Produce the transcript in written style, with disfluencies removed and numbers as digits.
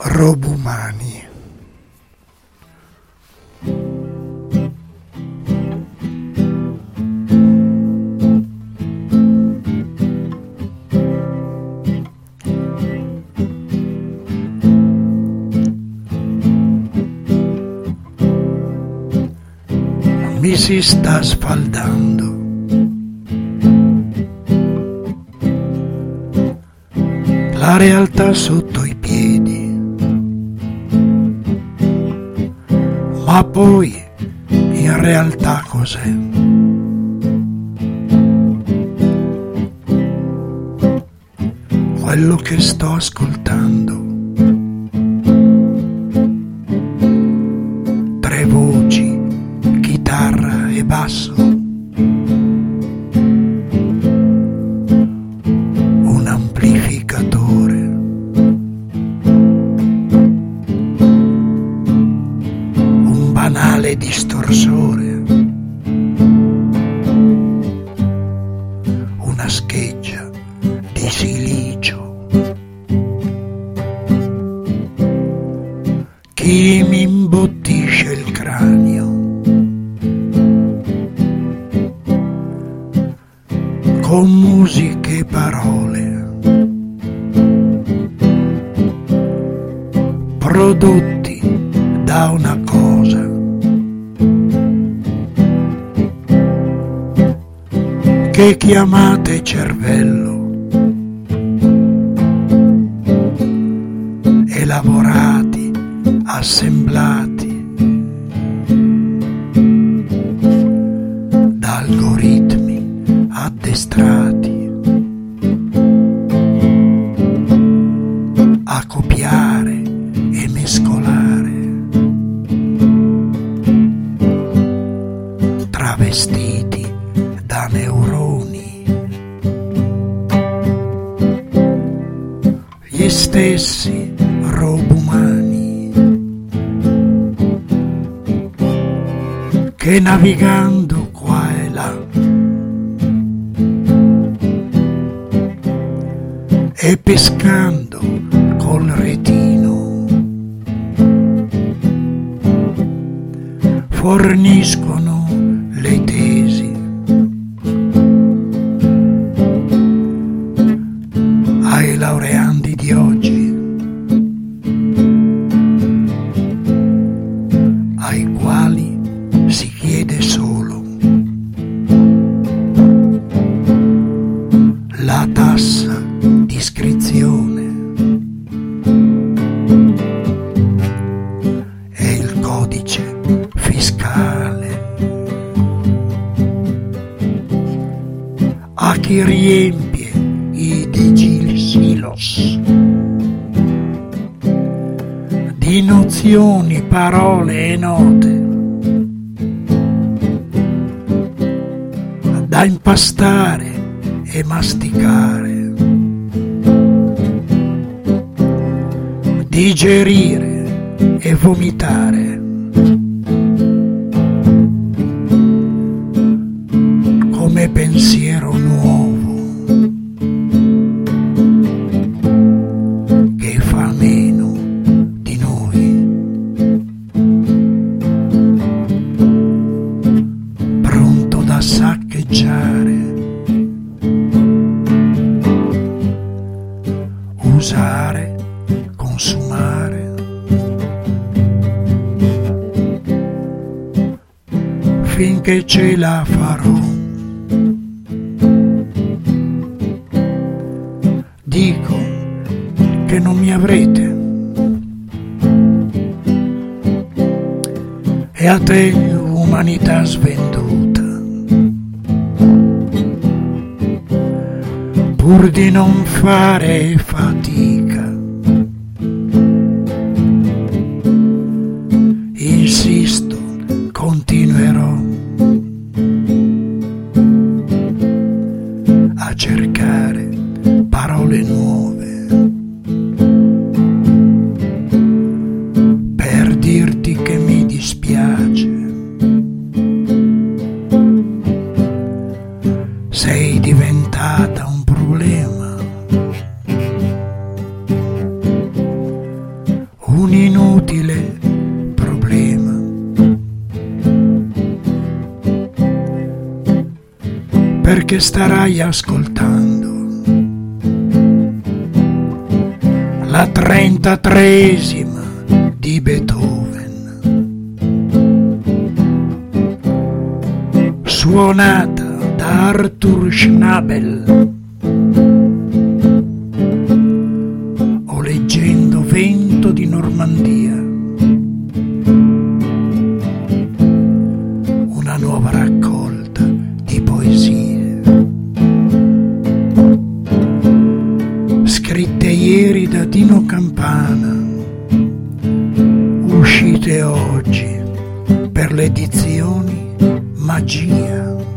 Robumani. Mi si sta sfaldando la realtà sotto i piedi, ma poi in realtà cos'è? Quello che sto ascoltando, tre voci, chitarra e basso, un amplificatore, un banale distorsore, una scheggia di silicio. Chi mi imbottisce il cranio con musiche e parole, prodotti da una cosa che chiamate cervello, elaborati, assemblati da algoritmi addestrati a copiare e mescolare, travestiti da neuroni, gli stessi robumani che navigando qua e là e pescando col retino forniscono le tesi ai laureandi di oggi, ai quali si chiede solo la tassa di iscrizione e il codice fiscale. A chi riempie i digisilos di nozioni, parole e note da impastare e masticare, digerire e vomitare, come pensiero nuovo che fa meno di noi, pronto da saccheggiare, usare, consumare, finché ce la farò. Dico che non mi avrete, e a te umanità svenduta, pur di non fare fatica, insisto, continuerò a cercare parole nuove per dirti che mi dispiace, sei diventata un problema che starai ascoltando la 33esima di Beethoven, suonata da Arthur Schnabel, o leggendo Vento di Normandia, una nuova raccolta di poesie scritte ieri da Dino Campana, uscite oggi per le edizioni Magia.